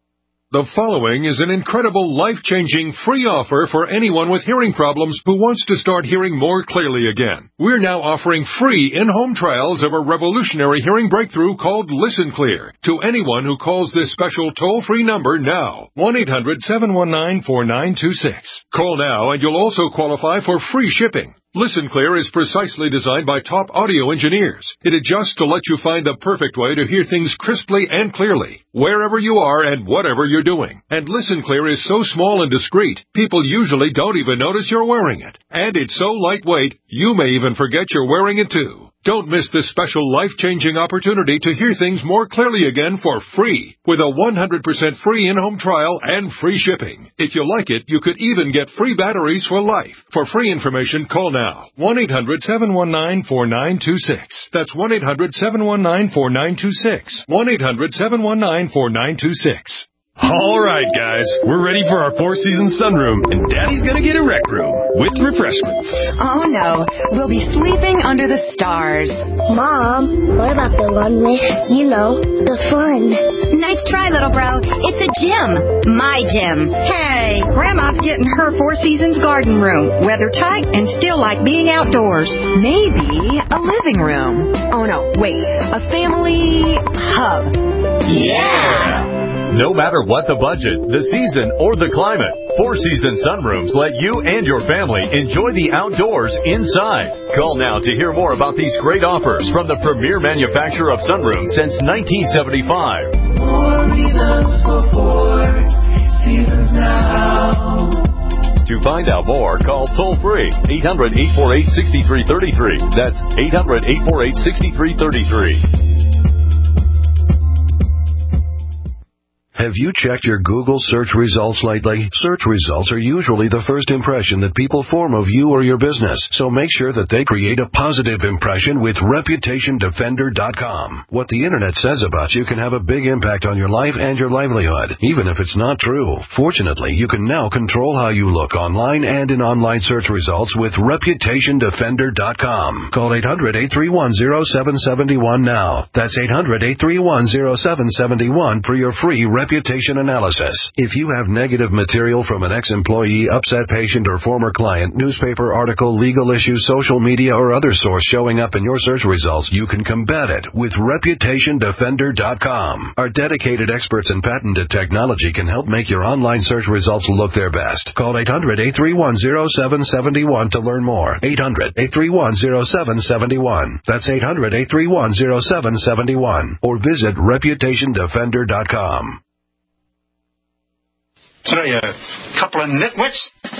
The following is an incredible, life-changing, free offer for anyone with hearing problems who wants to start hearing more clearly again. We're now offering free in-home trials of a revolutionary hearing breakthrough called Listen Clear to anyone who calls this special toll-free number now, one eight hundred seven one nine four nine two six. Call now and you'll also qualify for free shipping. Listen Clear is precisely designed by top audio engineers. It adjusts to let you find the perfect way to hear things crisply and clearly, wherever you are and whatever you're doing. And Listen Clear is so small and discreet, people usually don't even notice you're wearing it. And it's so lightweight, you may even forget you're wearing it too. Don't miss this special life-changing opportunity to hear things more clearly again for free, with a one hundred percent free in-home trial and free shipping. If you like it, you could even get free batteries for life. For free information, call now, one eight hundred seven one nine four nine two six. That's one eight hundred seven one nine four nine two six. one eight hundred seven one nine four nine two six. All right, guys, we're ready for our Four Seasons sunroom, and Daddy's gonna get a rec room with refreshments. Oh, no. We'll be sleeping under the stars. Mom, what about the one with, you know, the fun? Nice try, little bro. It's a gym. My gym. Hey, Grandma's getting her Four Seasons garden room. Weather tight and still like being outdoors. Maybe a living room. Oh, no, wait. A family hub. Yeah! No matter what the budget, the season, or the climate, Four Seasons Sunrooms let you and your family enjoy the outdoors inside. Call now to hear more about these great offers from the premier manufacturer of sunrooms since nineteen seventy-five. More reasons for Four Seasons now. To find out more, call toll-free eight hundred, eight four eight, six three three three. That's eight hundred, eight four eight, six three three three. Have you checked your Google search results lately? Search results are usually the first impression that people form of you or your business, so make sure that they create a positive impression with reputation defender dot com. What the internet says about you can have a big impact on your life and your livelihood, even if it's not true. Fortunately, you can now control how you look online and in online search results with reputation defender dot com. Call eight hundred, eight three one, zero seven seven one now. That's eight hundred, eight three one, zero seven seven one for your free reputation analysis. If you have negative material from an ex-employee, upset patient, or former client, newspaper article, legal issue, social media, or other source showing up in your search results, you can combat it with reputation defender dot com. Our dedicated experts in patented technology can help make your online search results look their best. Call eight hundred, eight three one, zero seven seven one to learn more. eight hundred, eight three one, zero seven seven one. That's eight hundred, eight three one, zero seven seven one. Or visit reputation defender dot com. What are you, a couple of nitwits?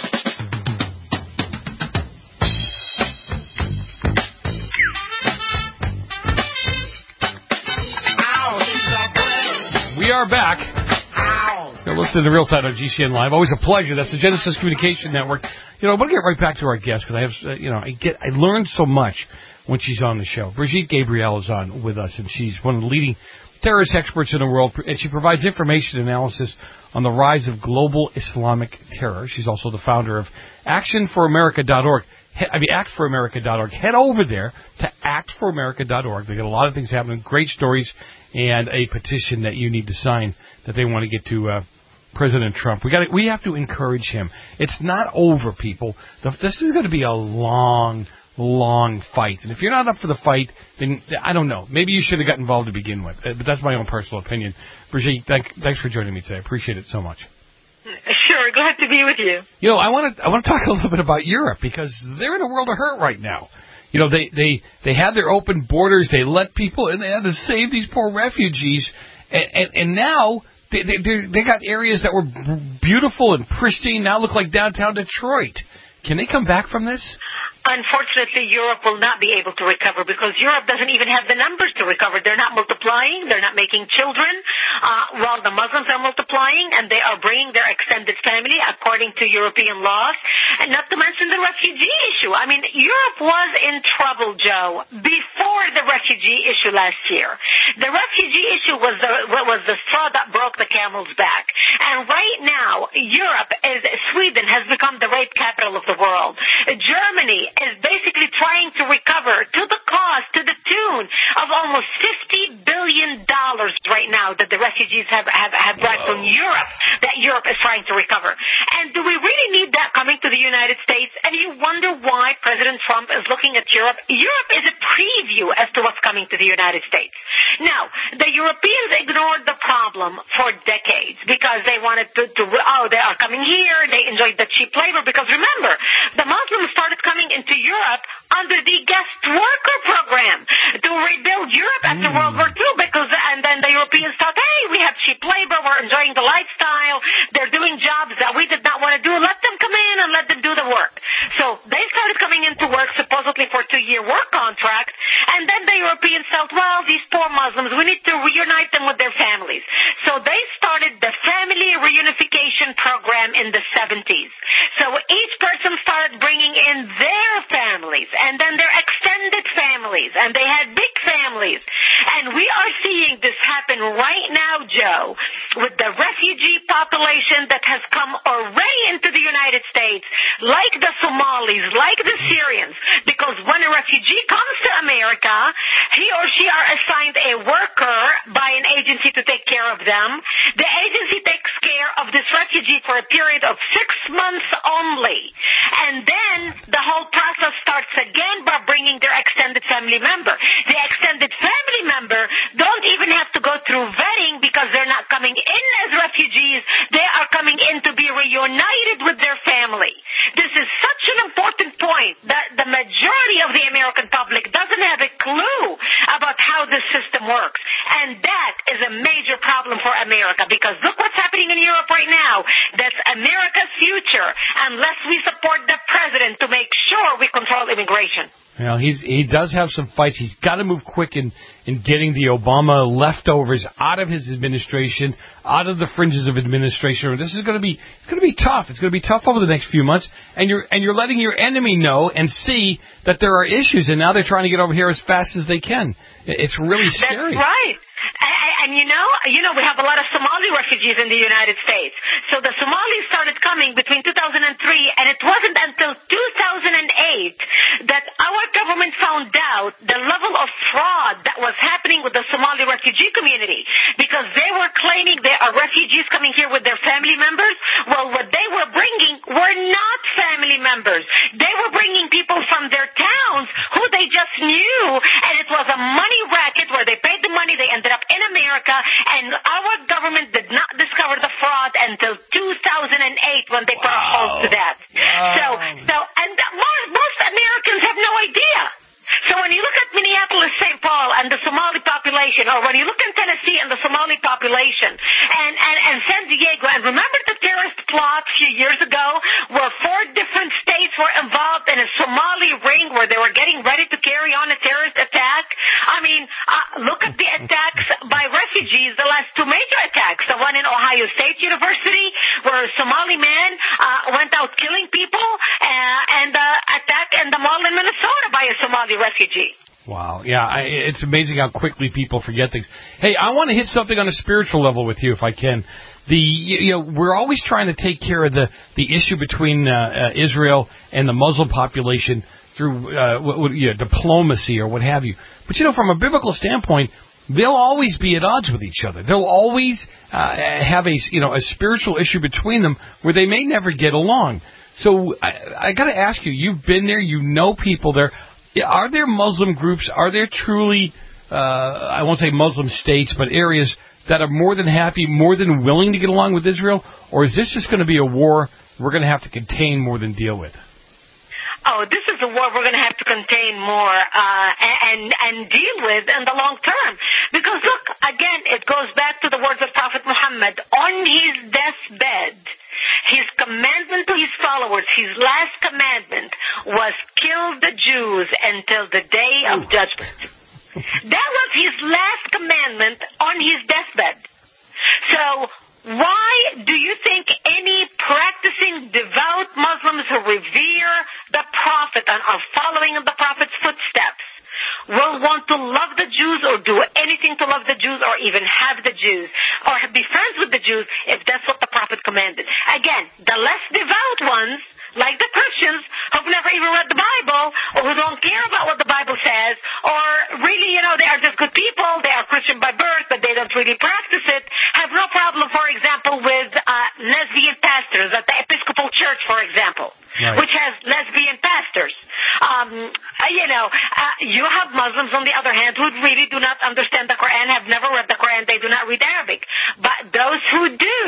We are back. You're listening to The Real Side on G C N Live. Always a pleasure. That's the Genesis Communication Network. You know, I want to get right back to our guest because I have, uh, you know, I get, I learned so much when she's on the show. Brigitte Gabriel is on with us, and she's one of the leading terrorist experts in the world, and she provides information and analysis on the rise of global Islamic terror. She's also the founder of action for america dot org. I mean, act for america dot org. Head over there to act for america dot org. They got a lot of things happening, great stories, and a petition that you need to sign that they want to get to uh, President Trump. We got we have to encourage him. It's not over, people. This is going to be a long, long fight. And if you're not up for the fight, then I don't know. Maybe you should have got involved to begin with. But that's my own personal opinion. Brigitte, thank, thanks for joining me today. I appreciate it so much. Sure, glad to be with you. You know, I want to I want to talk a little bit about Europe because they're in a world of hurt right now. You know, they they they had their open borders, they let people, and they had to save these poor refugees, and and, and now they they they got areas that were beautiful and pristine now look like downtown Detroit. Can they come back from this? Unfortunately, Europe will not be able to recover because Europe doesn't even have the numbers to recover. They're not multiplying. They're not making children, uh, while the Muslims are multiplying, and they are bringing their extended family according to European laws. And not to mention the the refugee issue. I mean, Europe was in trouble, Joe, before the refugee issue last year. The refugee issue was the, was the straw that broke the camel's back. And right now, Europe is, Sweden has become the rape capital of the world. Germany is basically trying to recover to the cost, to the tune of almost fifty billion dollars right now that the refugees have, have, have brought from Europe, that Europe is trying to recover. And do we really need that coming to the United States? And you wonder why President Trump is looking at Europe. Europe is a preview as to what's coming to the United States. Now, the Europeans ignored the problem for decades because they wanted to, to oh, they are coming here, they enjoyed the cheap labor, because remember, the Muslims started coming into Europe under the guest worker program to rebuild Europe after mm. World War Two, because, and then the Europeans thought, hey, we have cheap labor, we're enjoying the lifestyle, they're doing jobs that we did not want to do, let them come in and let them do the work. So they started coming into work supposedly for a two-year work contract, and then the Europeans felt, well, these poor Muslims, we need to reunite them with their families. So they started the family reunification program in the seventies. So each person started bringing in their families, and then their extended families, and they had big families. And we are seeing this happen right now, Joe, with the refugee population that has come already into the United States, like the Somalis, like the Syrians, because when a refugee comes to America, he or she are assigned a worker by an agency to take care of them. The agency takes care of this refugee for a period of six months only. And then the whole process starts again by bringing their extended family member. The extended family member don't even have to go through vetting because they're not coming in as refugees. They are coming in to be reunited with their family. This is such an important point that the majority of the American public doesn't have a clue about how this system works. And that is a major problem for America, because look what's happening in Europe right now. That's America's future unless we support the president to make sure we control immigration. Well, he's he does have some fights. He's got to move quick in, in getting the Obama leftovers out of his administration, out of the fringes of administration. This is going to be it's going to be tough. It's going to be tough over the next few months. And you're and you're letting your enemy know and see that there are issues, and now they're trying to get over here as fast as they can. It's really scary. That's right. And, and you know, you know, we have a lot of Somali refugees in the United States. So the Somalis started coming between two thousand three, and it wasn't until two thousand eight that our government found out the level of fraud that was happening with the Somali refugee community, because they were claiming they are refugees coming here with their family members. Well, what they were bringing were not family members. They were bringing people from their towns who they just knew, and it was a money racket where they paid the money, they ended up in America, and our government did not discover the fraud until two thousand eight when they put a halt to that. Wow. So, so, and most, most Americans have no idea. So when you look at Minneapolis, Saint Paul, and the Somali population, or when you look in Tennessee and the Somali population, and, and, and San Diego, and remember the terrorist plot a few years ago where four different states were involved in a Somali ring where they were getting ready to carry on a terrorist attack? I mean, uh, look at the attacks by refugees, the last two major attacks, the one in Ohio State University where a Somali man uh, went out killing people, uh, and the uh, attack in the mall in Minnesota by a Somali refugee. Wow. Yeah, I, it's amazing how quickly people forget things. Hey, I want to hit something on a spiritual level with you, if I can. The you know we're always trying to take care of the the issue between uh, uh, Israel and the Muslim population through uh, what, what, you know, diplomacy or what have you. But you know, from a biblical standpoint, they'll always be at odds with each other. They'll always uh, have a you know a spiritual issue between them where they may never get along. So I, I got to ask you, you've been there, you know people there. Are there Muslim groups, are there truly, uh, I won't say Muslim states, but areas that are more than happy, more than willing to get along with Israel? Or is this just going to be a war we're going to have to contain more than deal with? Oh, this is a war we're going to have to contain more uh, and and deal with in the long term. Because, look, again, it goes back to the words of Prophet Muhammad. On his deathbed, his commandment to his followers, his last commandment, was kill the Jews until the day of judgment. That was his last commandment on his deathbed. So why do you think any practicing devout Muslims who revere the prophet and are following in the prophet's footsteps will want to love the Jews or do anything to love the Jews or even have the Jews or be friends with the Jews if that's what the prophet commanded. Again, the less devout ones, like the Christians who've never even read the Bible or who don't care about what the Bible says, or really, you know, they are just good people, they are Christian by birth, but they don't really practice it, have no problem, for example, with uh, lesbian pastors at the Episcopal Church, for example, right. which has lesbian pastors. Um, you know, uh, you have Muslims, on the other hand, who really do not understand the Quran, have never read the Quran, they do not read Arabic. But those who do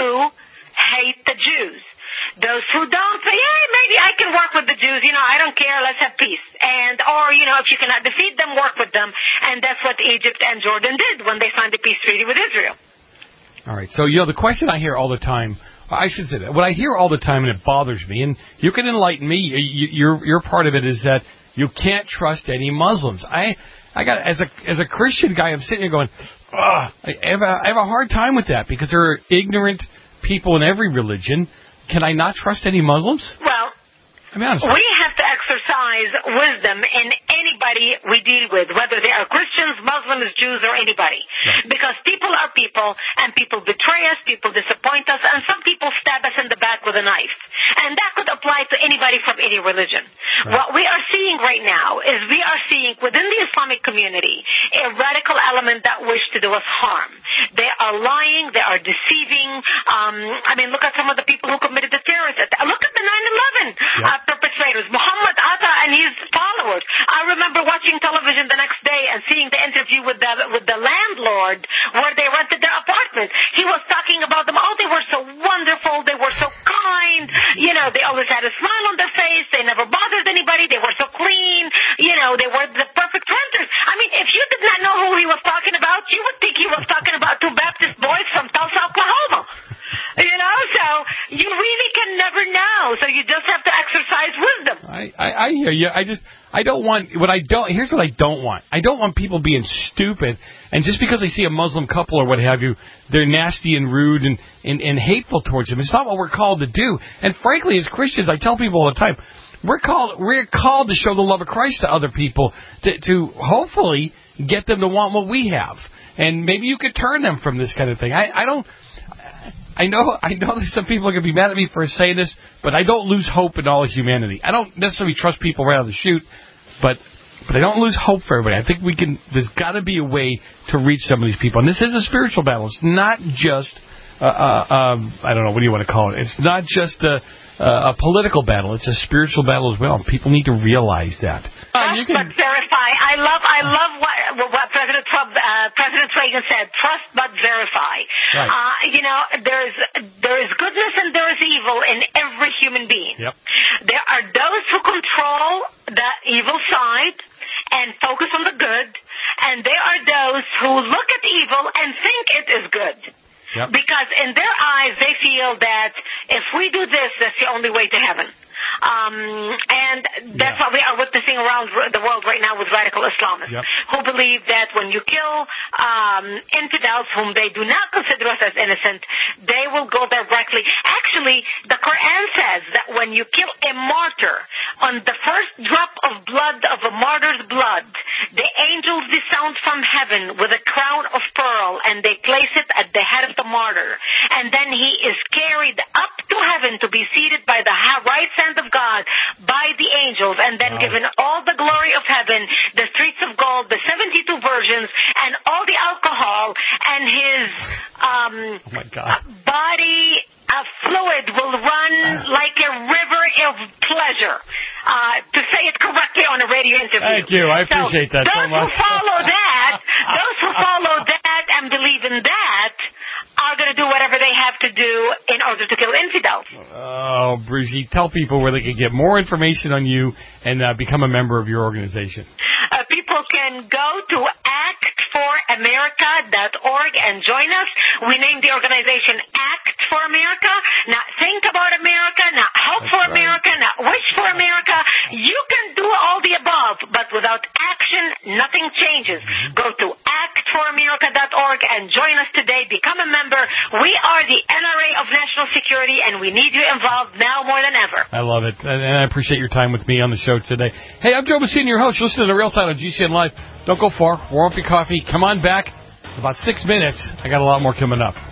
hate the Jews. Those who don't say, yeah, maybe I can work with the Jews, you know, I don't care, let's have peace. And, or, you know, if you cannot defeat them, work with them. And that's what Egypt and Jordan did when they signed the peace treaty with Israel. All right, so, you know, the question I hear all the time, I should say that, what I hear all the time, and it bothers me, and you can enlighten me, your your part of it is that you can't trust any Muslims. I I got, as a as a Christian guy, I'm sitting here going, ugh, I have, a, I have a hard time with that because there are ignorant people in every religion. Can I not trust any Muslims? Well, I mean, honestly. we have to exercise wisdom in anybody we deal with, whether they are Christians, Muslims, Jews, or anybody. Right. Because people are people, and people betray us, people disappoint us, and some people stab us in the back with a knife. And that could apply to anybody from any religion. Right. What we are seeing right now is we are seeing within the Islamic community a radical element that wish to do us harm. They are lying, they are deceiving. Um, I mean, look at some of the people who committed the terrorist attack. Look at the nine eleven yep. uh, perpetrators, Muhammad Atta and his followers. I remember watching television the next day and seeing the interview with the with the landlord where they rented their apartment. He was talking about them. Oh, they were so wonderful. They were so kind. You know, they always had a smile on their face. They never bothered anybody. They were so clean. You know, they were the perfect renters. I mean, if you did not know who he was talking about, you would think he was talking about two Baptist boys from Tulsa, Oklahoma. You know, so you really can never know. So you just have to exercise wisdom. I, I, I hear you. I just, I don't want, what I don't, here's what I don't want. I don't want people being stupid, and just because they see a Muslim couple or what have you, they're nasty and rude and, and, and hateful towards them. It's not what we're called to do. And frankly, as Christians, I tell people all the time, we're called, we're called to show the love of Christ to other people, to, to hopefully get them to want what we have. And maybe you could turn them from this kind of thing. I, I don't, I know I know there's some people are going to be mad at me for saying this, but I don't lose hope in all of humanity. I don't necessarily trust people right out of the chute, but but I don't lose hope for everybody. I think we can. There's got to be a way to reach some of these people, and this is a spiritual battle. It's not just uh, uh, um, I don't know, what do you want to call it? It's not just a, a political battle. It's a spiritual battle as well. People need to realize that. Trust you can... but verify. I love, I love what, what President Trump, uh, President Reagan said. Trust but verify. Right. Uh, you know, there is there is goodness and there is evil in every human being. Yep. There are those who control the evil side and focus on the good, and there are those who look at evil and think it is good. Yep. Because in their eyes, they feel that if we do this, that's the only way to heaven. Um, and that's yeah. what we are witnessing around the world right now with radical Islamists, yep. who believe that when you kill um, infidels whom they do not consider us as innocent, they will go directly. Actually, the Quran says that when you kill a martyr, on the first drop of blood, of a martyr's blood, the angels descend from heaven with a crown of pearl, and they place it at the head of the martyr. And then he is carried up to heaven to be seated by the right hand of God by the angels, and then wow. given all the glory of heaven, the streets of gold, the seventy-two virgins, and all the alcohol, and his um, oh my God. body uh, fluid will run like a river of pleasure. Uh, to say it correctly on a radio interview. Thank you. I appreciate so that so much. Those who follow that, those who follow that and believe in that, are going to do whatever they have to do in order to kill infidels. Oh, Brigitte, tell people where they can get more information on you and uh, become a member of your organization. Uh, people can go to act for america dot org and join us. We named the organization Act for America, not think about America, not hope That's for right. America, not wish for America. You can do all the above, but without action, nothing changes. Mm-hmm. Go to act for america dot org and join us today. Become a member. We are the N R A of National Security, and we need you involved now more than ever. I love it, and I appreciate your time with me on the show today. Hey, I'm Joe Messina, your host. You're listening to The Real Side on G C N Live. Don't go far. Warm up your coffee. Come on back. In about six minutes, I got a lot more coming up.